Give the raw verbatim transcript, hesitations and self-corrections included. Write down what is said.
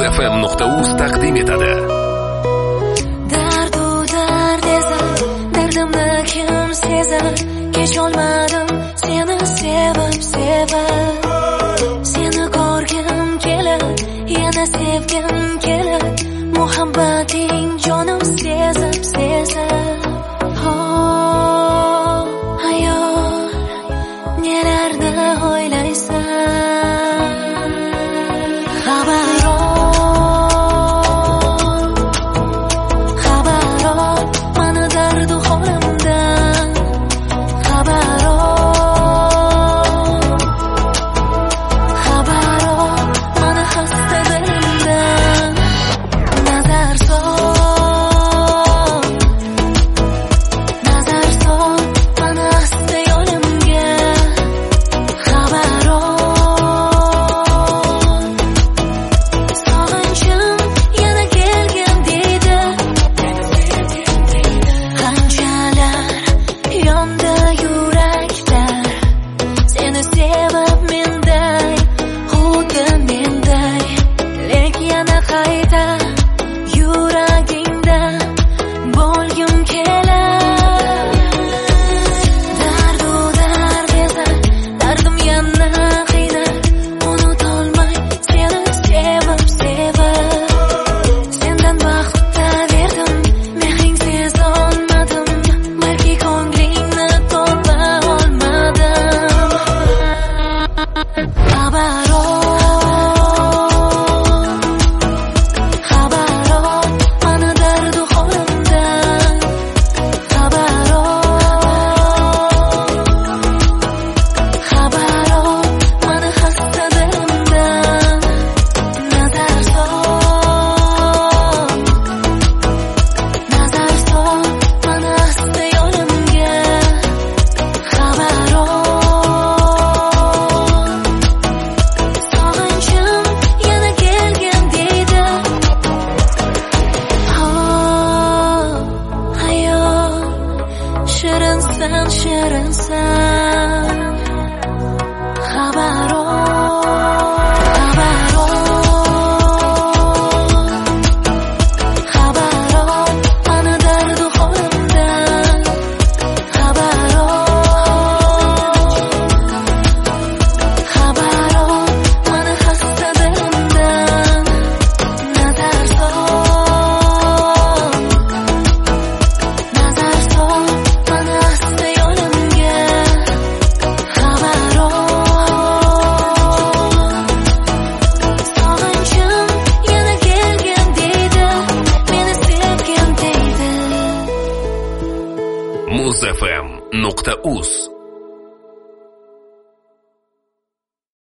muzfm nuqta uz taqdim etadi. Dardu dard esa, dardimni kim sezar? Kecholmadim seni sevib sevib. Seni ko'rgim kelar, yana sevgim kelar. Muhabbating jonim sezib sezib. Oh, hayot, nelarni o'ylaysan? Xabaron, xabaron, mana dardu holimdan. Xabaron, xabaron, mana xasta dilimdan. Nazar sol, nazar sol, mana asta yo'limga. Xabaron, sog'inchim yana kelgan deydi. Qanchalar yondi yuraklar, seni sevib menday, xuddi menday. Lek yana qayta yuragingda bo'lgim kelar. Dardu dard esa, dardim yana qiynar. Unutolmay seni sevib sevib. Sendan vaqtda verdim, mehring sezolmadim. Balki ko'nglingni topa olmadim. Xabaron, xabaron, mana dardu holimdan. Xabaron, xabaron, mana xasta dilimdan. Nazar sol, nazar sol, mana asta yo'limga. Xabaron, sog'inchim yana kelgan deydi. Oh, hayot, shirinsan, shirinsan. Xabaron, xabaron, xabaron, mana dardu holimdan. Xabaron, xabaron, mana xasta dilimdan. Nazar sol, nazar sol, mana asta yo'limga. Xabaron, sog'inchim yana kelgan deydi. Meni sevgim deydi. muzfm nuqta uz